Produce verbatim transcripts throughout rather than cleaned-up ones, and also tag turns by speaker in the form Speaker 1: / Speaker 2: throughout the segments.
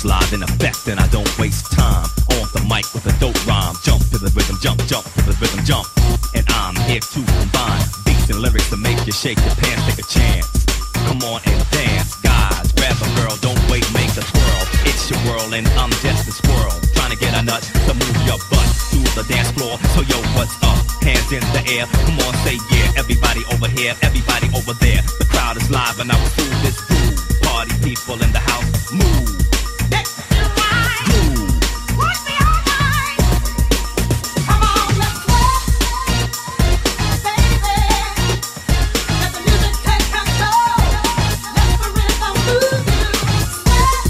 Speaker 1: crowd's live in effect and I don't waste time. On the mic with a dope rhyme. Jump to the rhythm, jump, jump to the rhythm, jump. And I'm here to combine beats and lyrics to make you shake your pants, take a chance. Come on and dance, guys. Grab a girl, don't wait, make a twirl. It's your world and I'm just a squirrel. Trying to get a nut to move your butt to the dance floor. So yo, what's up? Hands in the air. Come on, say yeah. Everybody over here, everybody over there. The crowd is live and I will do this groove. Party people in the house, move.
Speaker 2: Next in line.
Speaker 1: Groove.
Speaker 2: Push me all night. Come on, let's rock, baby. Let the music take control. Let the rhythm move you. Sweat,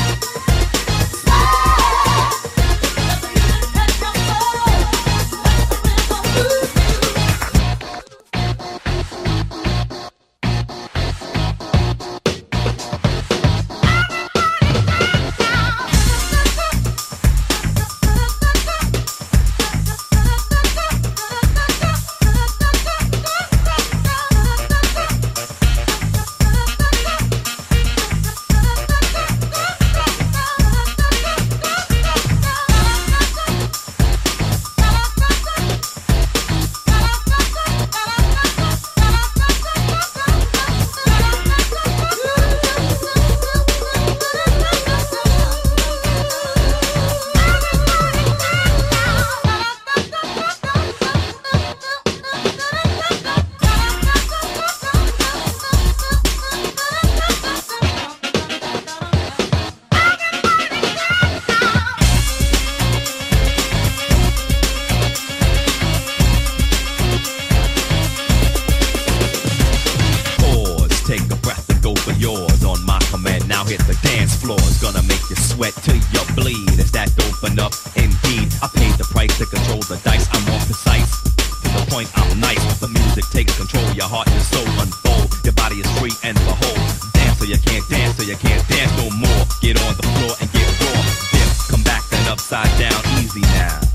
Speaker 2: sweat. Let the music take control. Let the rhythm move you.
Speaker 1: Take a breath and go for yours on my command. Now hit the dance floor. It's gonna make you sweat till you bleed. Is that dope enough? Indeed, I paid the price to control the dice. I'm more precise. To the point, I'm nice. The music takes control. Your heart and soul unfold. Your body is free and behold. Dance so you can't dance, so you can't dance no more. Get on the floor and get raw. Dip, come back then upside down. Easy now.